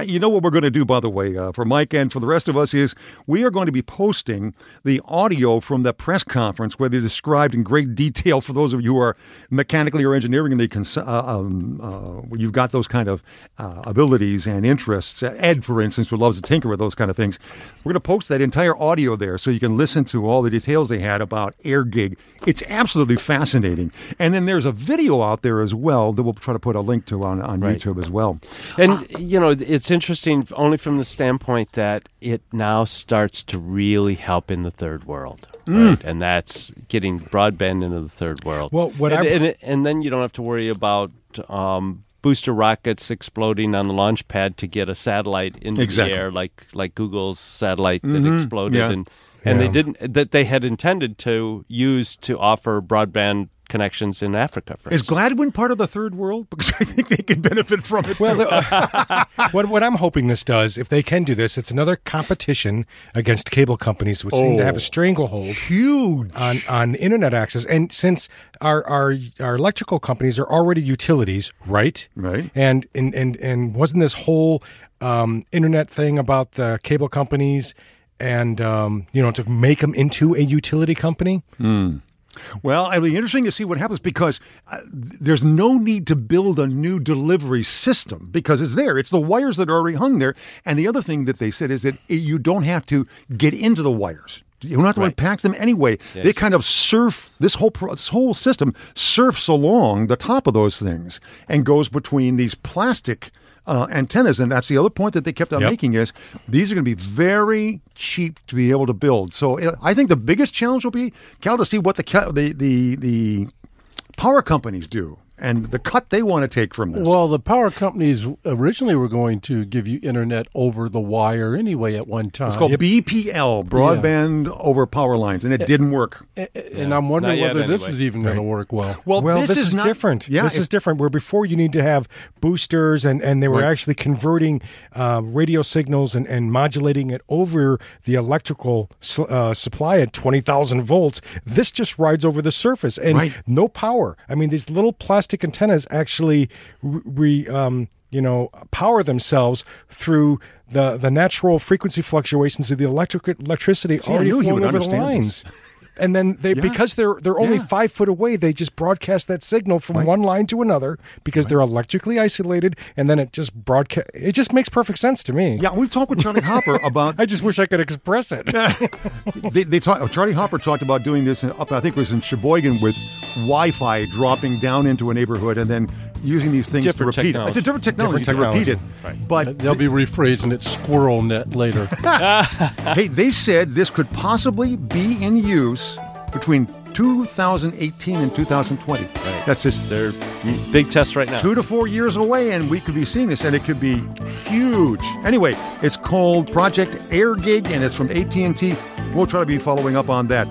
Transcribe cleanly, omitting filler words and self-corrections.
You know what we're going to do, by the way, for Mike and for the rest of us, is we are going to be posting the audio from the press conference where they described in great detail for those of you who are mechanically or engineering, and you've got those kind of abilities and interests. Ed, for instance, who loves to tinker with those kind of things. We're going to post that entire audio there so you can listen to all the details they had about AirGig. It's absolutely fascinating. And then there's a video out there as well that we'll try to put a link to on YouTube as well. And, it's interesting only from the standpoint that it now starts to really help in the third world. Right? And that's getting broadband into the third world. Well, and then you don't have to worry about booster rockets exploding on the launch pad to get a satellite into the air, like Google's satellite that exploded, and they had intended to use to offer broadband connections in Africa. Is Gladwin part of the third world? Because I think they could benefit from it. Well, what I'm hoping this does, if they can do this, it's another competition against cable companies, which seem to have a stranglehold huge on internet access. And since our electrical companies are already utilities, right? And wasn't this whole internet thing about the cable companies and to make them into a utility company? Well, it'll be interesting to see what happens because there's no need to build a new delivery system because it's there. It's the wires that are already hung there. And the other thing that they said is that you don't have to get into the wires. You don't have to unpack them anyway. Yes. They kind of surf, this whole system surfs along the top of those things and goes between these plastic antennas. And that's the other point that they kept on making is these are going to be very cheap to be able to build. So I think the biggest challenge will be, Cal, to see what the power companies do and the cut they want to take from this. Well, the power companies originally were going to give you internet over the wire anyway at one time. It's called BPL, broadband over power lines, and it didn't work. And I'm wondering whether this is even going to work well. Well, this is different. Yeah, this is different. Where before you need to have boosters, and they were actually converting radio signals and modulating it over the electrical supply at 20,000 volts. This just rides over the surface and no power. I mean, these little plastic antennas actually power themselves through the natural frequency fluctuations of the electricity already flowing over the lines. And then because they're only 5 foot away, they just broadcast that signal from one line to another because they're electrically isolated, and then it just broadcast. It just makes perfect sense to me. Yeah, we talked with Charlie Hopper about. I just wish I could express it. Charlie Hopper talked about doing this up. I think it was in Sheboygan with Wi-Fi dropping down into a neighborhood and then using these things to repeat it. It's a different technology to repeat it. Right. But they'll be rephrasing it squirrel net later. Hey, they said this could possibly be in use between 2018 and 2020. Right. That's just their big test right now. 2 to 4 years away, and we could be seeing this, and it could be huge. Anyway, it's called Project AirGig, and it's from AT&T. We'll try to be following up on that.